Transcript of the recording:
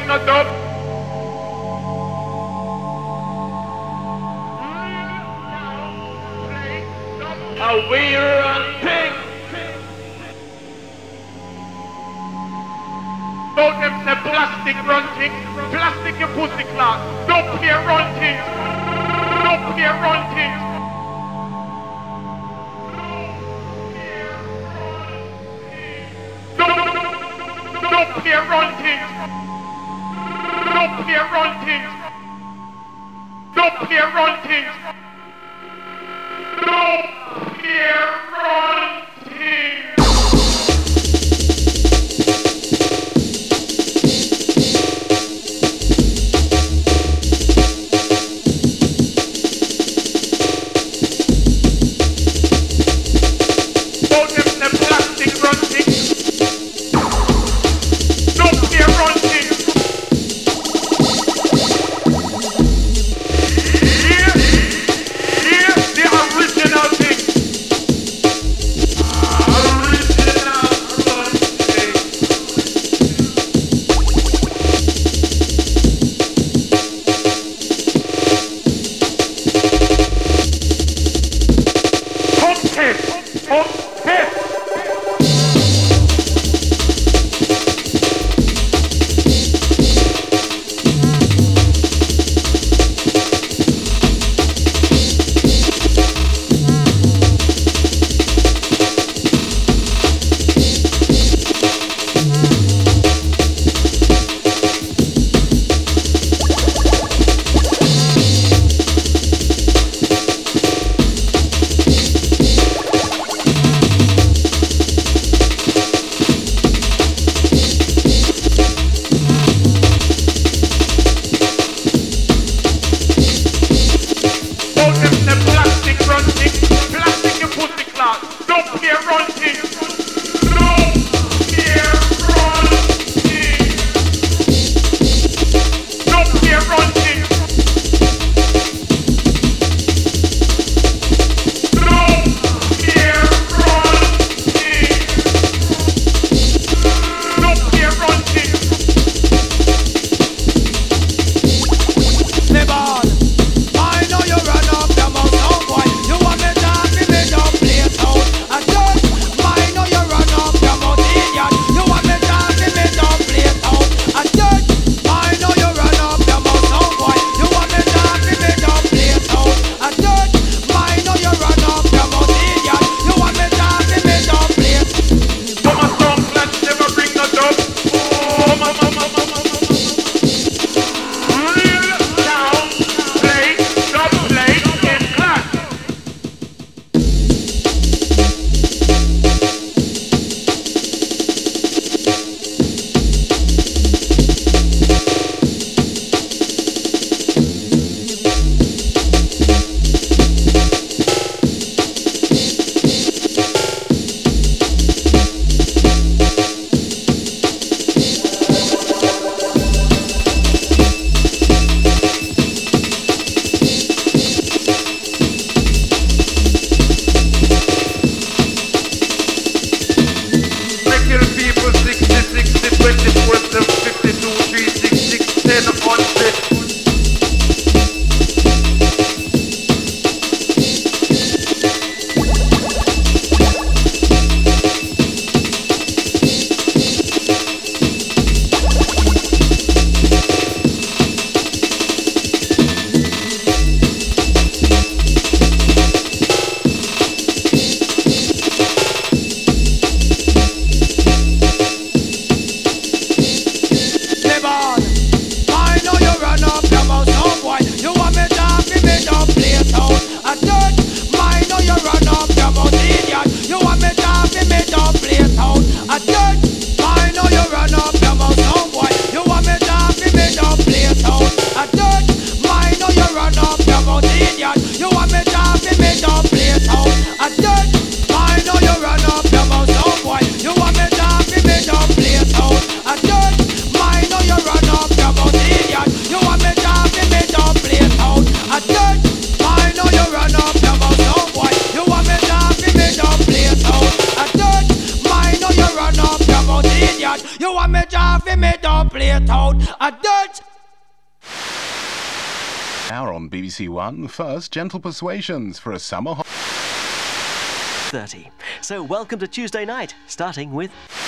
no dub. How we run things. Don't them say plastic run things. Plastic your pussy clock. Don't play run things. Don't play run things. Don't play run things. Don't play run things. Don't play run things. Don't play run things. Don't them the plastic run things. Don't play run things. Yeah, yeah, the original thing. play it out. A dirt. Now on BBC One, first Gentle Persuasions for a summer 30. So welcome to Tuesday night, starting with...